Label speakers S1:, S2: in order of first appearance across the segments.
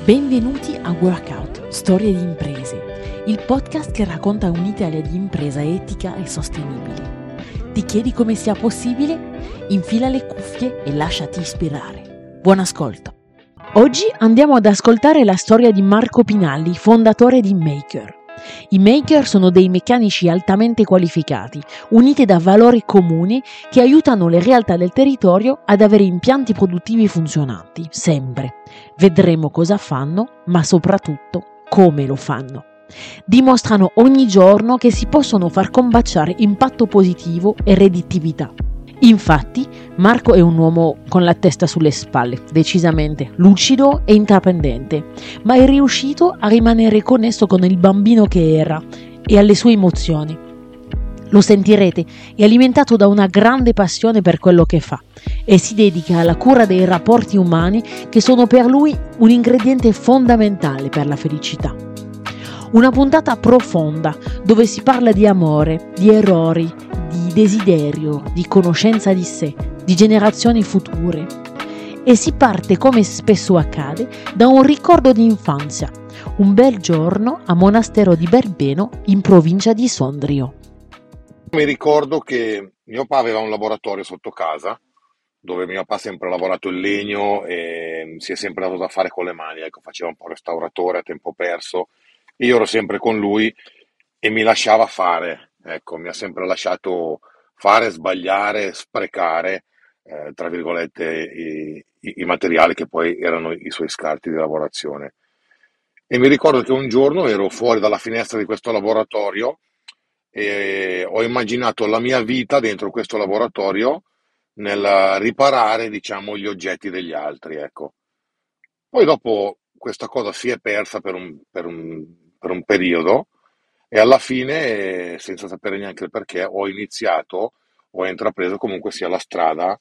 S1: Benvenuti a Workout, Storie di imprese, il podcast che racconta un'Italia di impresa etica e sostenibile. Ti chiedi come sia possibile? Infila le cuffie e lasciati ispirare. Buon ascolto! Oggi andiamo ad ascoltare la storia di Marco Pinalli, fondatore di Maker. I maker sono dei meccanici altamente qualificati, uniti da valori comuni che aiutano le realtà del territorio ad avere impianti produttivi funzionanti, sempre. Vedremo cosa fanno, ma soprattutto come lo fanno. Dimostrano ogni giorno che si possono far combaciare impatto positivo e redditività. Infatti, Marco è un uomo con la testa sulle spalle, decisamente lucido e intraprendente, ma è riuscito a rimanere connesso con il bambino che era e alle sue emozioni. Lo sentirete, è alimentato da una grande passione per quello che fa e si dedica alla cura dei rapporti umani che sono per lui un ingrediente fondamentale per la felicità. Una puntata profonda dove si parla di amore, di errori, di desiderio, di conoscenza di sé, di generazioni future. E si parte, come spesso accade, da un ricordo di infanzia, un bel giorno a Monastero di Berbeno in provincia di Sondrio.
S2: Mi ricordo che mio papà aveva un laboratorio sotto casa dove mio papà ha sempre lavorato il legno e si è sempre dato da fare con le mani, ecco, faceva un po' restauratore a tempo perso. Io ero sempre con lui e mi lasciava fare, ecco, mi ha sempre lasciato fare, sbagliare, sprecare, tra virgolette, i materiali che poi erano i suoi scarti di lavorazione. E mi ricordo che un giorno ero fuori dalla finestra di questo laboratorio e ho immaginato la mia vita dentro questo laboratorio nel riparare, diciamo, gli oggetti degli altri, ecco. Poi dopo questa cosa si è persa per un periodo e alla fine, senza sapere neanche il perché, ho intrapreso comunque sia la strada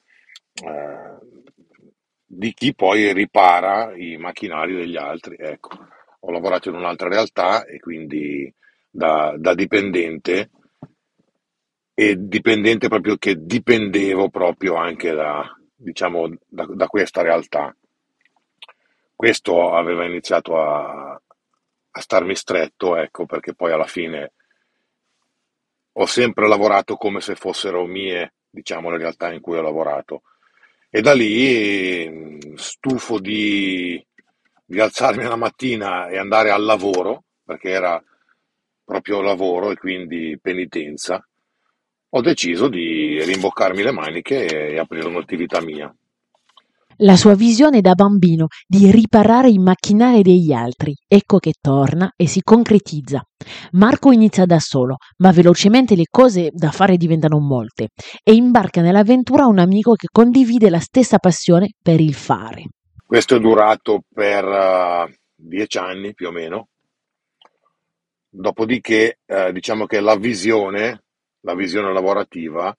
S2: di chi poi ripara i macchinari degli altri. Ecco, ho lavorato in un'altra realtà e quindi da dipendente, e dipendente proprio che dipendevo proprio anche da questa realtà. Questo aveva iniziato a starmi stretto, ecco, perché poi alla fine ho sempre lavorato come se fossero mie, diciamo, le realtà in cui ho lavorato. E da lì, stufo di alzarmi la mattina e andare al lavoro, perché era proprio lavoro e quindi penitenza, ho deciso di rimboccarmi le maniche e aprire un'attività mia.
S1: La sua visione da bambino di riparare i macchinari degli altri, ecco che torna e si concretizza. Marco inizia da solo, ma velocemente le cose da fare diventano molte e imbarca nell'avventura un amico che condivide la stessa passione per il fare.
S2: Questo è durato per 10 anni più o meno, dopodiché diciamo che la visione lavorativa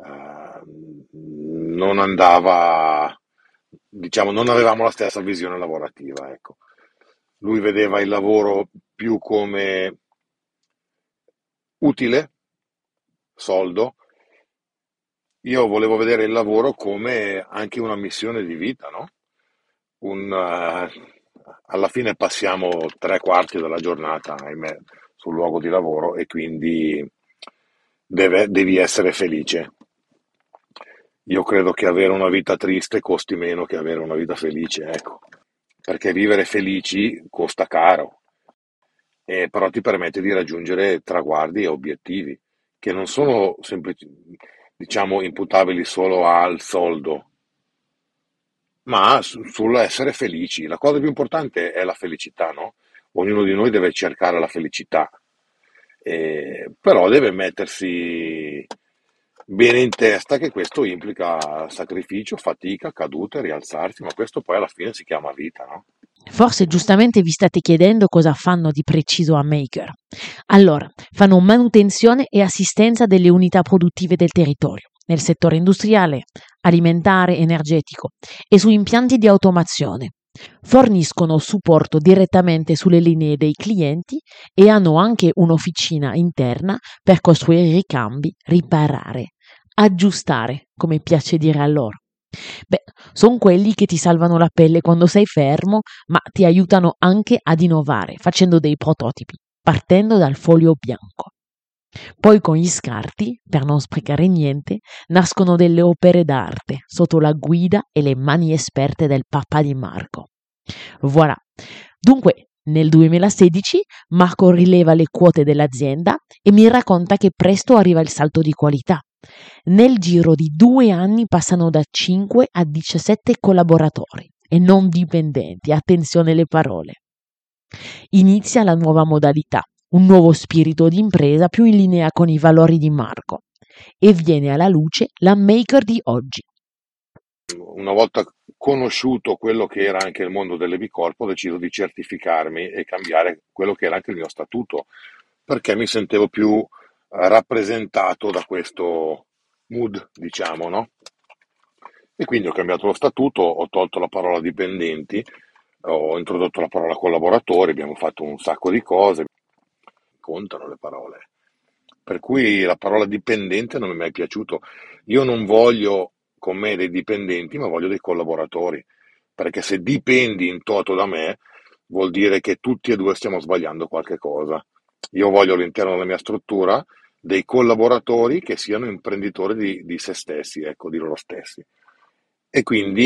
S2: non andava, diciamo, non avevamo la stessa visione lavorativa, ecco. Lui vedeva il lavoro più come utile, soldo. Io volevo vedere il lavoro come anche una missione di vita, no? Alla fine passiamo 3/4 della giornata, ahimè, sul luogo di lavoro e quindi devi essere felice. Io credo che avere una vita triste costi meno che avere una vita felice, ecco, perché vivere felici costa caro, però ti permette di raggiungere traguardi e obiettivi che non sono diciamo, imputabili solo al soldo, ma sull'essere felici. La cosa più importante è la felicità, no? Ognuno di noi deve cercare la felicità, però deve mettersi bene in testa che questo implica sacrificio, fatica, cadute, rialzarsi, ma questo poi alla fine si chiama vita, no?
S1: Forse giustamente vi state chiedendo cosa fanno di preciso a Maker. Allora, fanno manutenzione e assistenza delle unità produttive del territorio, nel settore industriale, alimentare, energetico e su impianti di automazione. Forniscono supporto direttamente sulle linee dei clienti e hanno anche un'officina interna per costruire ricambi, riparare, aggiustare, come piace dire a loro. Beh, sono quelli che ti salvano la pelle quando sei fermo, ma ti aiutano anche ad innovare, facendo dei prototipi, partendo dal foglio bianco. Poi con gli scarti, per non sprecare niente, nascono delle opere d'arte sotto la guida e le mani esperte del papà di Marco. Voilà. Dunque, nel 2016 Marco rileva le quote dell'azienda e mi racconta che presto arriva il salto di qualità. Nel giro di 2 anni passano da 5 a 17 collaboratori e non dipendenti. Attenzione alle parole. Inizia la nuova modalità, un nuovo spirito di impresa più in linea con i valori di Marco e viene alla luce la maker di oggi.
S2: Una volta conosciuto quello che era anche il mondo delle B Corp, ho deciso di certificarmi e cambiare quello che era anche il mio statuto, perché mi sentivo più rappresentato da questo mood, diciamo, no? E quindi ho cambiato lo statuto, ho tolto la parola dipendenti, ho introdotto la parola collaboratori, abbiamo fatto un sacco di cose, contano le parole. Per cui la parola dipendente non mi è mai piaciuto. Io non voglio con me dei dipendenti, ma voglio dei collaboratori, perché se dipendi in toto da me, vuol dire che tutti e due stiamo sbagliando qualche cosa. Io voglio all'interno della mia struttura dei collaboratori che siano imprenditori di se stessi, ecco, di loro stessi. E quindi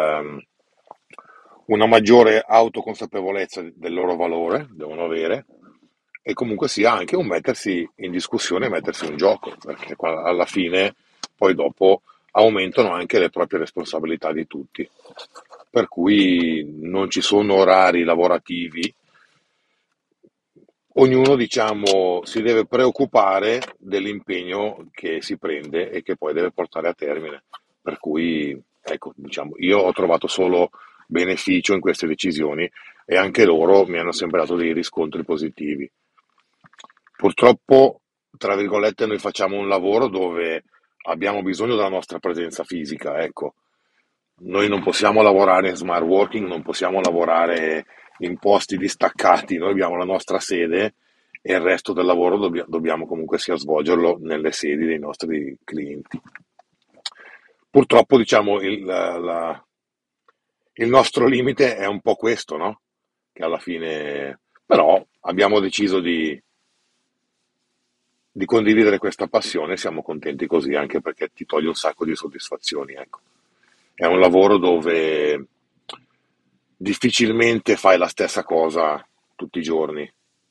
S2: una maggiore autoconsapevolezza del loro valore devono avere e comunque sia anche un mettersi in discussione e mettersi in gioco, perché alla fine poi dopo aumentano anche le proprie responsabilità di tutti. Per cui non ci sono orari lavorativi, ognuno diciamo si deve preoccupare dell'impegno che si prende e che poi deve portare a termine. Per cui ecco, diciamo, io ho trovato solo beneficio in queste decisioni e anche loro mi hanno sempre dato dei riscontri positivi. Purtroppo, tra virgolette, noi facciamo un lavoro dove abbiamo bisogno della nostra presenza fisica, ecco. Noi non possiamo lavorare in smart working, non possiamo lavorare in posti distaccati, noi abbiamo la nostra sede e il resto del lavoro dobbiamo comunque sia svolgerlo nelle sedi dei nostri clienti. Purtroppo, diciamo, il nostro limite è un po' questo, no? Che alla fine, però, abbiamo deciso di condividere questa passione, siamo contenti così anche perché ti toglie un sacco di soddisfazioni, ecco. È un lavoro dove difficilmente fai la stessa cosa tutti i giorni.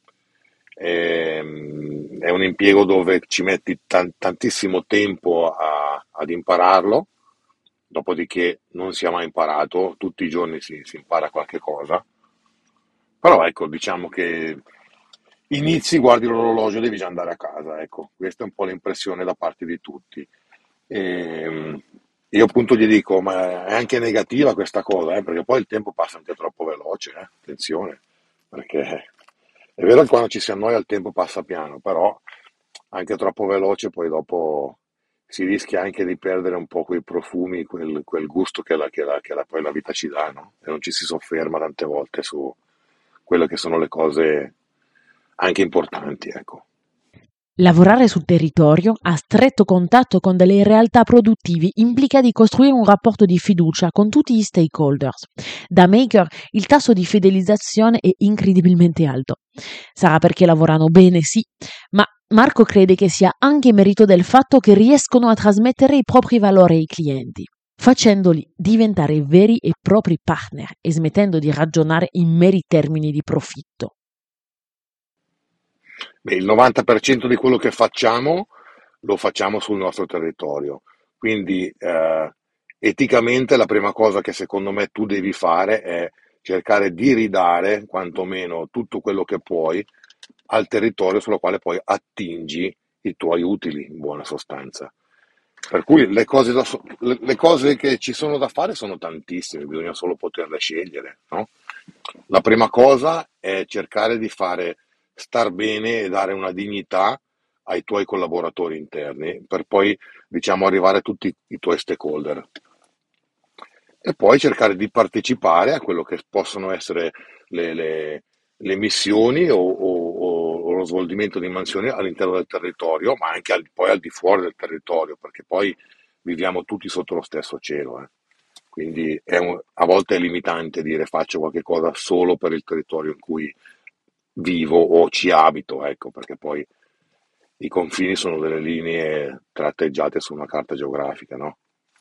S2: È un impiego dove ci metti tantissimo tempo ad impararlo, dopodiché non si è mai imparato, tutti i giorni si impara qualche cosa. Però ecco, diciamo che inizi, guardi l'orologio e devi già andare a casa, ecco, questa è un po' l'impressione da parte di tutti. E, io appunto gli dico, ma è anche negativa questa cosa, perché poi il tempo passa anche troppo veloce, attenzione, perché è vero che quando ci si annoia il tempo passa piano, però anche troppo veloce poi dopo si rischia anche di perdere un po' quei profumi, quel gusto poi la vita ci dà, no? E non ci si sofferma tante volte su quelle che sono le cose anche importanti, ecco.
S1: Lavorare sul territorio, a stretto contatto con delle realtà produttivi, implica di costruire un rapporto di fiducia con tutti gli stakeholders. Da maker il tasso di fidelizzazione è incredibilmente alto. Sarà perché lavorano bene, sì, ma Marco crede che sia anche merito del fatto che riescono a trasmettere i propri valori ai clienti, facendoli diventare veri e propri partner e smettendo di ragionare in meri termini di profitto.
S2: Beh, il 90% di quello che facciamo lo facciamo sul nostro territorio, quindi eticamente la prima cosa che secondo me tu devi fare è cercare di ridare quantomeno tutto quello che puoi al territorio sulla quale poi attingi i tuoi utili, in buona sostanza. Per cui le cose che ci sono da fare sono tantissime, bisogna solo poterle scegliere, no? La prima cosa è cercare di fare star bene e dare una dignità ai tuoi collaboratori interni per poi, diciamo, arrivare a tutti i tuoi stakeholder e poi cercare di partecipare a quello che possono essere le missioni o lo svolgimento di mansioni all'interno del territorio, ma anche poi al di fuori del territorio, perché poi viviamo tutti sotto lo stesso cielo. Quindi a volte è limitante dire faccio qualche cosa solo per il territorio in cui vivo o ci abito, ecco, perché poi i confini sono delle linee tratteggiate su una carta geografica, no?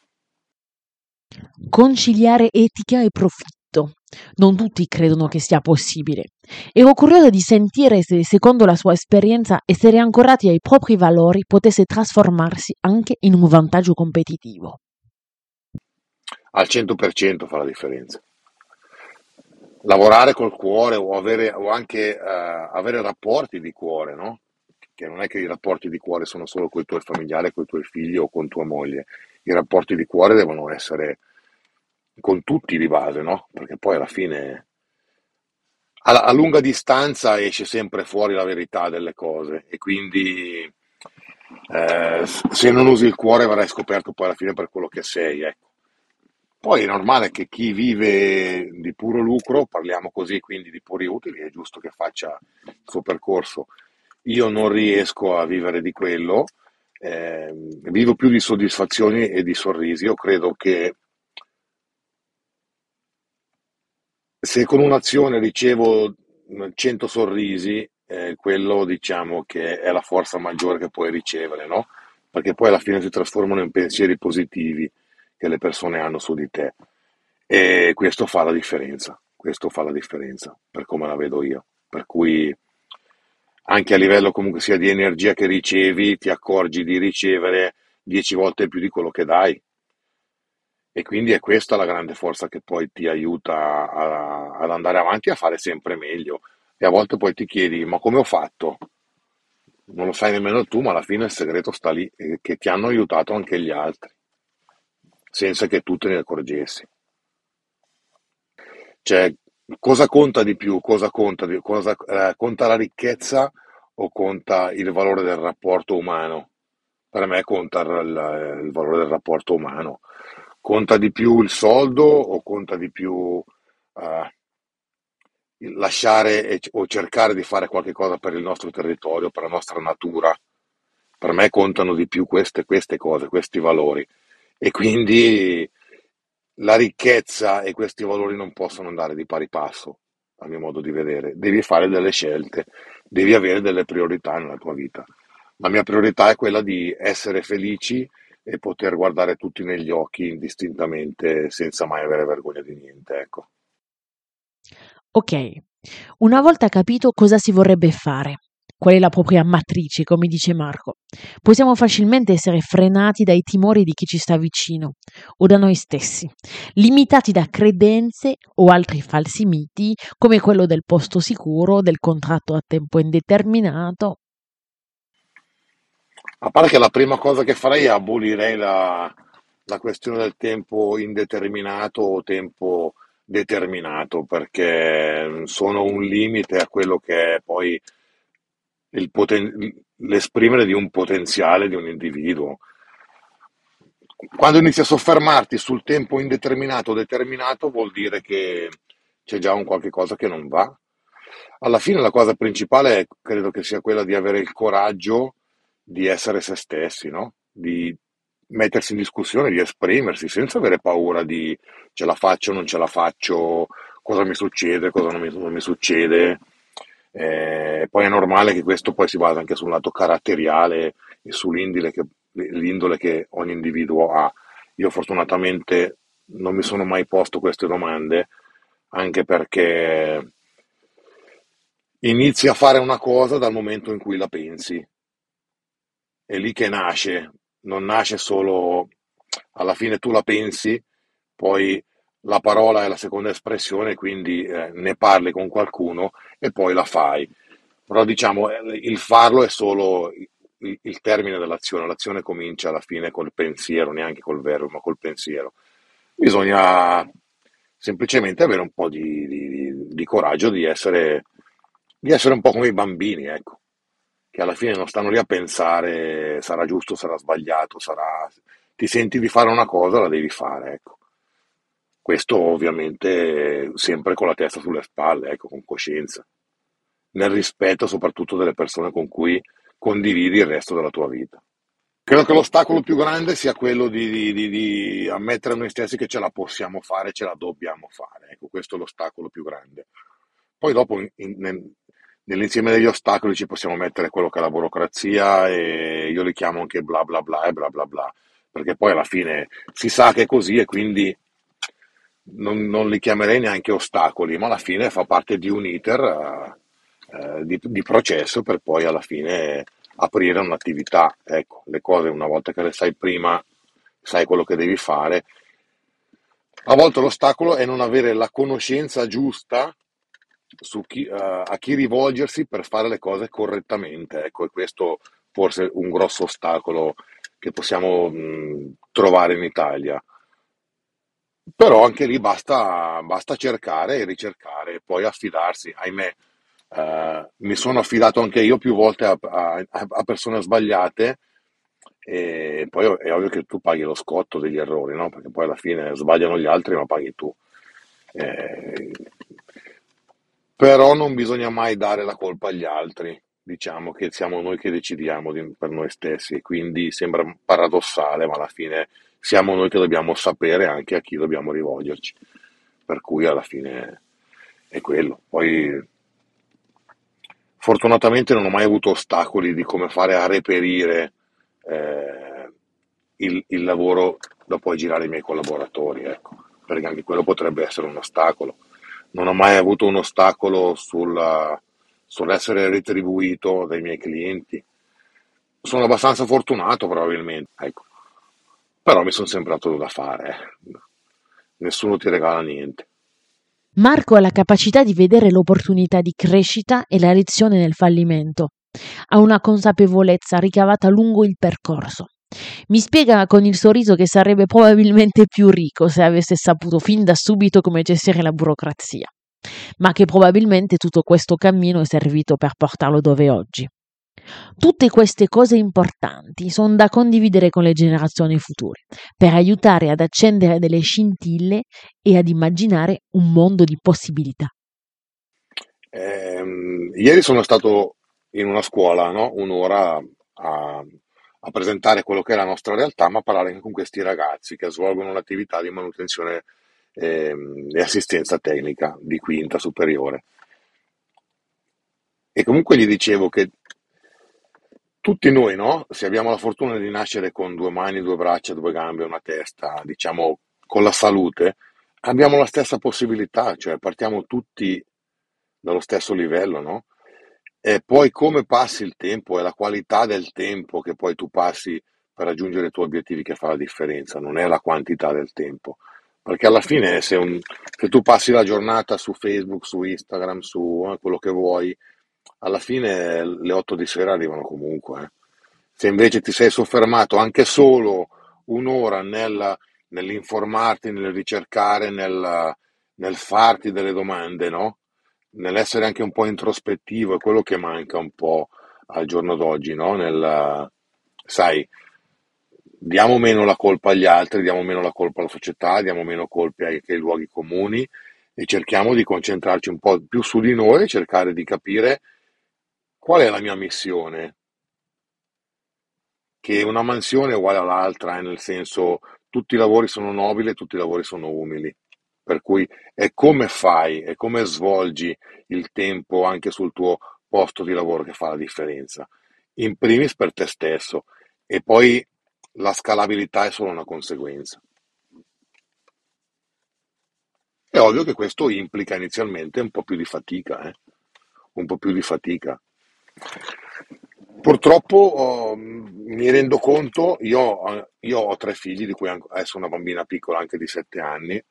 S1: Conciliare etica e profitto. Non tutti credono che sia possibile. Ero curiosa di sentire se, secondo la sua esperienza, essere ancorati ai propri valori potesse trasformarsi anche in un vantaggio competitivo.
S2: Al 100% fa la differenza. Lavorare col cuore o anche avere rapporti di cuore, no? Che non è che i rapporti di cuore sono solo con i tuoi familiari, con i tuoi figli o con tua moglie. I rapporti di cuore devono essere con tutti di base, no? Perché poi alla fine a lunga distanza esce sempre fuori la verità delle cose e quindi se non usi il cuore verrai scoperto poi alla fine per quello che sei, ecco. Poi è normale che chi vive di puro lucro, parliamo così, quindi di puri utili, è giusto che faccia il suo percorso. Io non riesco a vivere di quello, vivo più di soddisfazioni e di sorrisi. Io credo che se con un'azione ricevo 100 sorrisi, quello diciamo che è la forza maggiore che puoi ricevere, no? Perché poi alla fine si trasformano in pensieri positivi che le persone hanno su di te. E questo fa la differenza per come la vedo io. Per cui anche a livello comunque sia di energia che ricevi, ti accorgi di ricevere 10 volte più di quello che dai. E quindi è questa la grande forza che poi ti aiuta ad andare avanti e a fare sempre meglio. E a volte poi ti chiedi, ma come ho fatto? Non lo sai nemmeno tu, ma alla fine il segreto sta lì, che ti hanno aiutato anche gli altri, senza che tu te ne accorgessi. Cioè, cosa conta di più? Conta la ricchezza o conta il valore del rapporto umano? Per me conta il valore del rapporto umano. Conta di più il soldo o conta di più eh, il lasciare o cercare di fare qualche cosa per il nostro territorio, per la nostra natura? Per me contano di più queste cose, questi valori. E quindi la ricchezza e questi valori non possono andare di pari passo, a mio modo di vedere. Devi fare delle scelte, devi avere delle priorità nella tua vita. La mia priorità è quella di essere felici e poter guardare tutti negli occhi indistintamente senza mai avere vergogna di niente, ecco.
S1: Ok, una volta capito cosa si vorrebbe fare, qual è la propria matrice, come dice Marco, possiamo facilmente essere frenati dai timori di chi ci sta vicino o da noi stessi, limitati da credenze o altri falsi miti come quello del posto sicuro, del contratto a tempo indeterminato.
S2: A parte che la prima cosa che farei è abolirei la questione del tempo indeterminato o tempo determinato, perché sono un limite a quello che è poi l'esprimere di un potenziale di un individuo. Quando inizi a soffermarti sul tempo indeterminato o determinato, vuol dire che c'è già un qualche cosa che non va. Alla fine la cosa principale credo che sia quella di avere il coraggio di essere se stessi, no? Di mettersi in discussione, di esprimersi senza avere paura di ce la faccio, non ce la faccio, cosa mi succede, cosa non mi succede. Poi è normale che questo poi si basa anche sul lato caratteriale e l'indole che ogni individuo ha. Io fortunatamente non mi sono mai posto queste domande, anche perché inizi a fare una cosa dal momento in cui la pensi. È lì che nasce, non nasce solo alla fine tu la pensi, poi la parola è la seconda espressione, quindi ne parli con qualcuno e poi la fai. Però diciamo, il farlo è solo il termine dell'azione, l'azione comincia alla fine col pensiero, neanche col verbo, ma col pensiero. Bisogna semplicemente avere un po' di coraggio di essere un po' come i bambini, ecco, che alla fine non stanno lì a pensare sarà giusto, sarà sbagliato, ti senti di fare una cosa, la devi fare, ecco. Questo ovviamente sempre con la testa sulle spalle, ecco, con coscienza, nel rispetto soprattutto delle persone con cui condividi il resto della tua vita. Credo che l'ostacolo più grande sia quello di ammettere a noi stessi che ce la possiamo fare, ce la dobbiamo fare. Ecco, questo è l'ostacolo più grande. Poi dopo, nell'insieme degli ostacoli ci possiamo mettere quello che è la burocrazia e io li chiamo anche bla bla bla e bla bla bla, perché poi alla fine si sa che è così e quindi non li chiamerei neanche ostacoli, ma alla fine fa parte di un iter di processo per poi alla fine aprire un'attività. Ecco, le cose una volta che le sai prima, sai quello che devi fare. A volte l'ostacolo è non avere la conoscenza giusta a chi rivolgersi per fare le cose correttamente. Ecco, e questo forse è un grosso ostacolo che possiamo trovare in Italia. Però anche lì basta cercare e ricercare e poi affidarsi. Ahimè, mi sono affidato anche io più volte a persone sbagliate e poi è ovvio che tu paghi lo scotto degli errori, no? Perché poi alla fine sbagliano gli altri ma paghi tu. Eh, Però non bisogna mai dare la colpa agli altri. Diciamo che siamo noi che decidiamo per noi stessi, quindi sembra paradossale, ma alla fine siamo noi che dobbiamo sapere anche a chi dobbiamo rivolgerci. Per cui alla fine è quello. Poi fortunatamente non ho mai avuto ostacoli di come fare a reperire il lavoro da poi girare ai miei collaboratori, ecco, perché anche quello potrebbe essere un ostacolo. Non ho mai avuto un ostacolo sull'essere retribuito dai miei clienti. Sono abbastanza fortunato probabilmente, ecco. Però mi sono sempre dato da fare. Nessuno ti regala niente.
S1: Marco ha la capacità di vedere l'opportunità di crescita e la lezione nel fallimento. Ha una consapevolezza ricavata lungo il percorso. Mi spiega con il sorriso che sarebbe probabilmente più ricco se avesse saputo fin da subito come gestire la burocrazia, ma che probabilmente tutto questo cammino è servito per portarlo dove è oggi. Tutte queste cose importanti sono da condividere con le generazioni future, per aiutare ad accendere delle scintille e ad immaginare un mondo di possibilità.
S2: Ieri sono stato in una scuola, no? Un'ora a presentare quello che è la nostra realtà, ma a parlare anche con questi ragazzi che svolgono l'attività di manutenzione e assistenza tecnica di quinta superiore. E comunque gli dicevo che tutti noi, no? Se abbiamo la fortuna di nascere con due mani, due braccia, due gambe, una testa, diciamo con la salute, abbiamo la stessa possibilità, cioè partiamo tutti dallo stesso livello, no? E poi come passi il tempo, è la qualità del tempo che poi tu passi per raggiungere i tuoi obiettivi che fa la differenza, non è la quantità del tempo. Perché alla fine se tu passi la giornata su Facebook, su Instagram, su quello che vuoi, alla fine le 8 di sera arrivano comunque. Se invece ti sei soffermato anche solo un'ora nell'informarti, nel ricercare, nel farti delle domande, no? Nell'essere anche un po' introspettivo, è quello che manca un po' al giorno d'oggi, no? Sai, diamo meno la colpa agli altri, diamo meno la colpa alla società, diamo meno colpe ai luoghi comuni e cerchiamo di concentrarci un po' più su di noi e cercare di capire qual è la mia missione, che una mansione è uguale all'altra, nel senso tutti i lavori sono nobili e tutti i lavori sono umili. Per cui è come fai, è come svolgi il tempo anche sul tuo posto di lavoro che fa la differenza. In primis per te stesso e poi la scalabilità è solo una conseguenza. È ovvio che questo implica inizialmente un po' più di fatica, un po' più di fatica. Purtroppo mi rendo conto, io ho tre figli, di cui adesso una bambina piccola anche di 7 anni,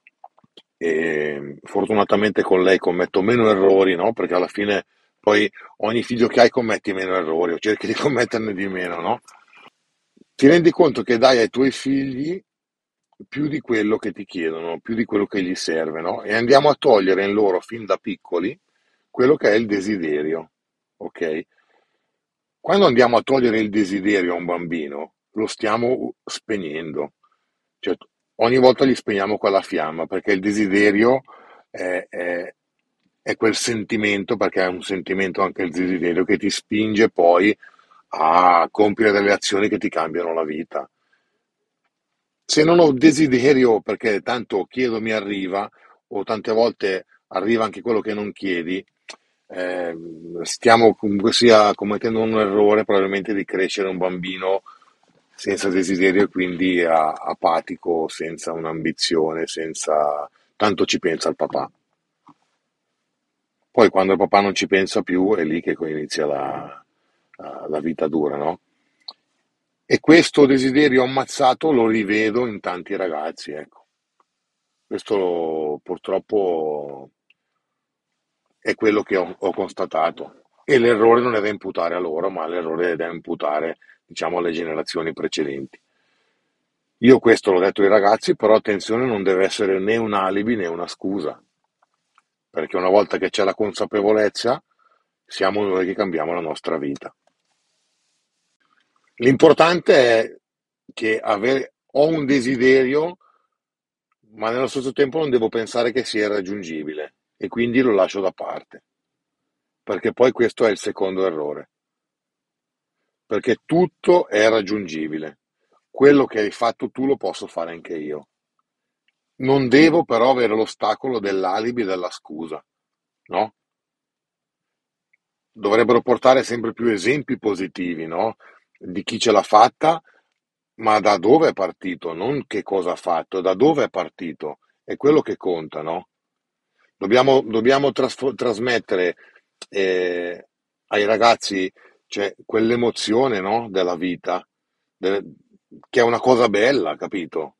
S2: e fortunatamente con lei commetto meno errori, no? Perché alla fine poi ogni figlio che hai commetti meno errori o cerchi di commetterne di meno, no? Ti rendi conto che dai ai tuoi figli più di quello che ti chiedono, più di quello che gli serve, no? E andiamo a togliere in loro fin da piccoli quello che è il desiderio, ok? Quando andiamo a togliere il desiderio a un bambino, lo stiamo spegnendo. Cioè, ogni volta gli spegniamo quella fiamma, perché il desiderio è quel sentimento, perché è un sentimento anche il desiderio, che ti spinge poi a compiere delle azioni che ti cambiano la vita. Se non ho desiderio, perché tanto chiedo mi arriva, o tante volte arriva anche quello che non chiedi, stiamo comunque sia commettendo un errore probabilmente di crescere un bambino senza desiderio e quindi apatico, senza un'ambizione, senza... Tanto ci pensa il papà. Poi quando il papà non ci pensa più è lì che inizia la vita dura, no? E questo desiderio ammazzato lo rivedo in tanti ragazzi, ecco. Questo purtroppo è quello che ho constatato. E l'errore non è da imputare a loro, ma l'errore è da imputare, diciamo, alle generazioni precedenti. Io questo l'ho detto ai ragazzi, però attenzione, non deve essere né un alibi né una scusa, perché una volta che c'è la consapevolezza, siamo noi che cambiamo la nostra vita. L'importante è che ho un desiderio, ma nello stesso tempo non devo pensare che sia irraggiungibile e quindi lo lascio da parte, perché poi questo è il secondo errore, perché tutto è raggiungibile. Quello che hai fatto tu lo posso fare anche io. Non devo però avere l'ostacolo dell'alibi e della scusa, no? Dovrebbero portare sempre più esempi positivi, no? Di chi ce l'ha fatta, ma da dove è partito, non che cosa ha fatto, da dove è partito, è quello che conta, no? Dobbiamo trasmettere eh, ai ragazzi, cioè, quell'emozione, no? Della vita, de- che è una cosa bella, capito?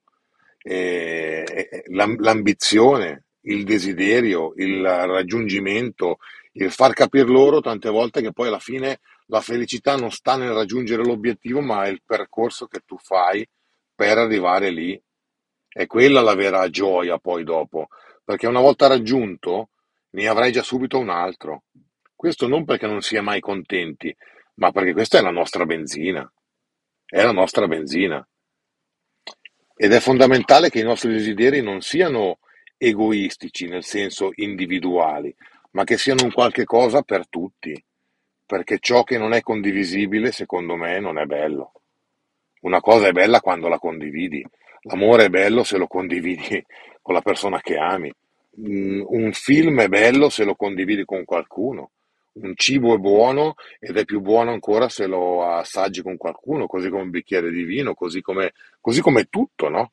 S2: L'ambizione, il desiderio, il raggiungimento, il far capire loro tante volte che poi alla fine la felicità non sta nel raggiungere l'obiettivo, ma è il percorso che tu fai per arrivare lì. È quella la vera gioia poi dopo, perché una volta raggiunto ne avrai già subito un altro. Questo non perché non si è mai contenti, ma perché questa è la nostra benzina, è la nostra benzina. Ed è fondamentale che i nostri desideri non siano egoistici, nel senso individuali, ma che siano un qualche cosa per tutti, perché ciò che non è condivisibile, secondo me, non è bello. Una cosa è bella quando la condividi, l'amore è bello se lo condividi con la persona che ami. Un film è bello se lo condividi con qualcuno. Un cibo è buono ed è più buono ancora se lo assaggi con qualcuno, così come un bicchiere di vino, così come tutto, no?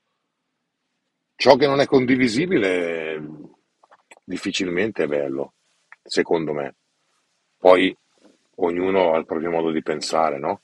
S2: Ciò che non è condivisibile difficilmente è bello, secondo me. Poi ognuno ha il proprio modo di pensare, no?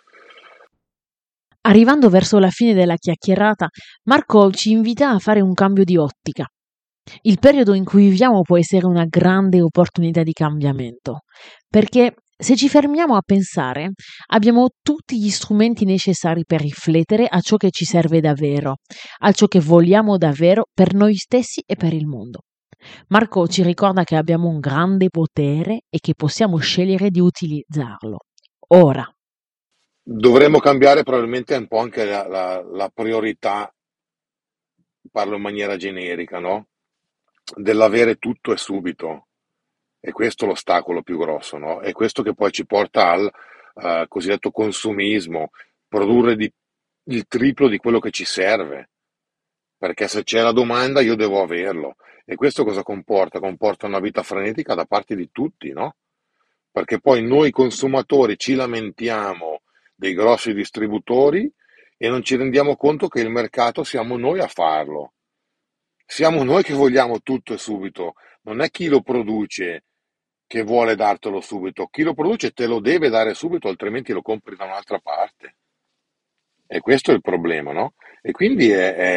S1: Arrivando verso la fine della chiacchierata, Marco ci invita a fare un cambio di ottica. Il periodo in cui viviamo può essere una grande opportunità di cambiamento, perché se ci fermiamo a pensare, abbiamo tutti gli strumenti necessari per riflettere a ciò che ci serve davvero, a ciò che vogliamo davvero per noi stessi e per il mondo. Marco ci ricorda che abbiamo un grande potere e che possiamo scegliere di utilizzarlo. Ora.
S2: Dovremmo cambiare probabilmente un po' anche la priorità, parlo in maniera generica, no? Dell'avere tutto e subito. E questo è l'ostacolo più grosso, no? È questo che poi ci porta al cosiddetto consumismo, produrre il triplo di quello che ci serve, perché se c'è la domanda io devo averlo. E questo cosa comporta? Comporta una vita frenetica da parte di tutti, no? Perché poi noi consumatori ci lamentiamo dei grossi distributori e non ci rendiamo conto che il mercato siamo noi a farlo. Siamo noi che vogliamo tutto e subito, non è chi lo produce che vuole dartelo subito. Chi lo produce te lo deve dare subito, altrimenti lo compri da un'altra parte. E questo è il problema, no? E quindi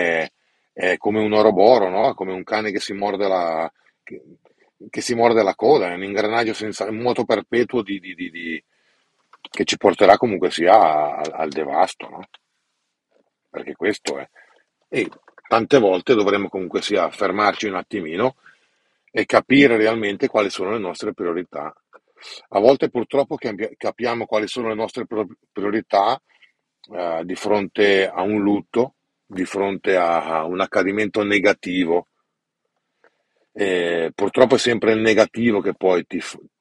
S2: è come un oroboro, no? Come un cane che, che si morde la coda, è un ingranaggio senza, un moto perpetuo che ci porterà comunque sia al devasto, no? Perché questo è. E tante volte dovremmo comunque sia fermarci un attimino e capire realmente quali sono le nostre priorità. A volte purtroppo capiamo quali sono le nostre priorità di fronte a un lutto, di fronte a un accadimento negativo. Purtroppo è sempre il negativo che poi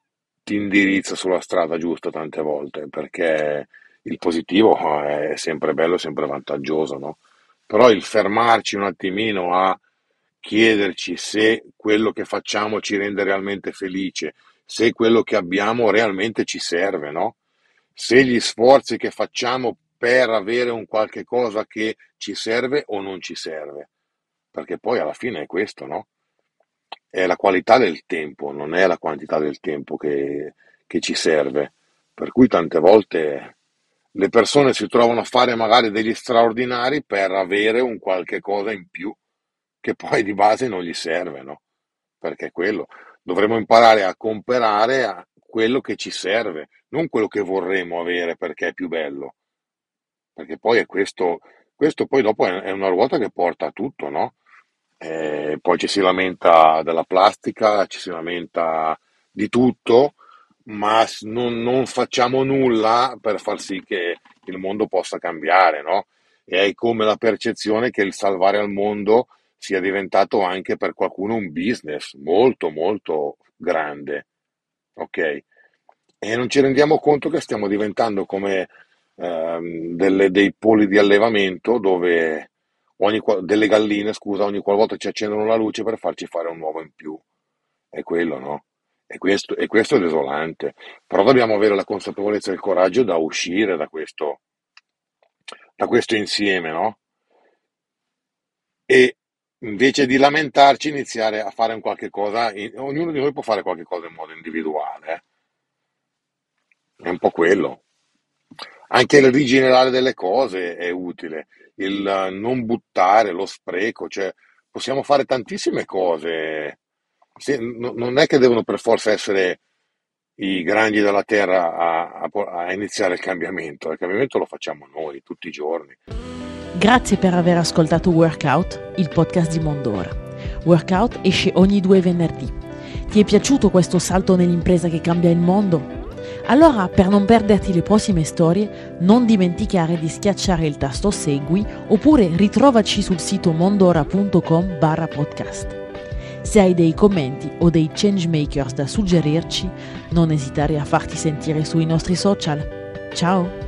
S2: ti indirizza sulla strada giusta tante volte, perché il positivo è sempre bello, è sempre vantaggioso, no? Però il fermarci un attimino a chiederci se quello che facciamo ci rende realmente felice, se quello che abbiamo realmente ci serve, no? Se gli sforzi che facciamo per avere un qualche cosa che ci serve o non ci serve, perché poi alla fine è questo, no? È la qualità del tempo, non è la quantità del tempo che ci serve. Per cui tante volte le persone si trovano a fare magari degli straordinari per avere un qualche cosa in più che poi di base non gli serve, no? Perché quello dovremmo imparare a comprare quello che ci serve, non quello che vorremmo avere perché è più bello, perché poi è questo poi dopo è una ruota che porta a tutto, no? Poi ci si lamenta della plastica, ci si lamenta di tutto, ma non facciamo nulla per far sì che il mondo possa cambiare, no? E hai come la percezione che il salvare al mondo sia diventato anche per qualcuno un business molto molto grande, ok? E non ci rendiamo conto che stiamo diventando come dei poli di allevamento dove delle galline, scusa, ogni qualvolta ci accendono la luce per farci fare un uovo in più. È quello, no? E questo è desolante. Però dobbiamo avere la consapevolezza e il coraggio da uscire da questo insieme, no? E invece di lamentarci, iniziare a fare un qualche cosa. Ognuno di noi può fare qualche cosa in modo individuale, eh. È un po' quello. Anche il rigenerare delle cose è utile, il non buttare, lo spreco, cioè possiamo fare tantissime cose. Non è che devono per forza essere i grandi della terra a iniziare il cambiamento lo facciamo noi tutti i giorni.
S1: Grazie per aver ascoltato Workout, il podcast di Mondora. Workout esce ogni 2 venerdì. Ti è piaciuto questo salto nell'impresa che cambia il mondo? Allora, per non perderti le prossime storie, non dimenticare di schiacciare il tasto segui oppure ritrovaci sul sito mondora.com/podcast. Se hai dei commenti o dei changemakers da suggerirci, non esitare a farti sentire sui nostri social. Ciao!